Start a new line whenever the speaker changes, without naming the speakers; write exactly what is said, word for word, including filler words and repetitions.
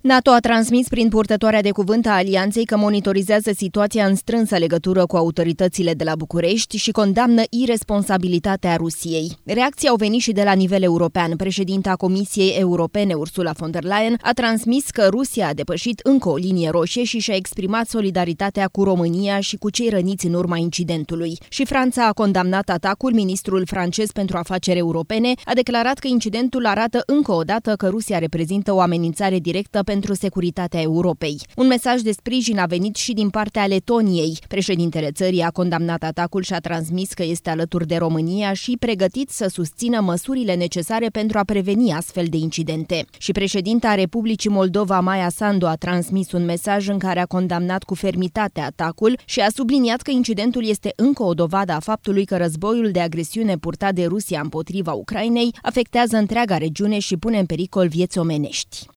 NATO a transmis prin purtătoarea de cuvânt a alianței că monitorizează situația în strânsă legătură cu autoritățile de la București și condamnă iresponsabilitatea Rusiei. Reacții au venit și de la nivel european. Președinta Comisiei Europene, Ursula von der Leyen, a transmis că Rusia a depășit încă o linie roșie și și-a exprimat solidaritatea cu România și cu cei răniți în urma incidentului. Și Franța a condamnat atacul. Ministrul francez pentru afaceri europene a declarat că incidentul arată încă o dată că Rusia reprezintă o amenințare directă pentru securitatea Europei. Un mesaj de sprijin a venit și din partea Letoniei. Președintele țării a condamnat atacul și a transmis că este alături de România și pregătit să susțină măsurile necesare pentru a preveni astfel de incidente. Și președinta Republicii Moldova, Maia Sandu, a transmis un mesaj în care a condamnat cu fermitate atacul și a subliniat că incidentul este încă o dovadă a faptului că războiul de agresiune purtat de Rusia împotriva Ucrainei afectează întreaga regiune și pune în pericol vieți omenești.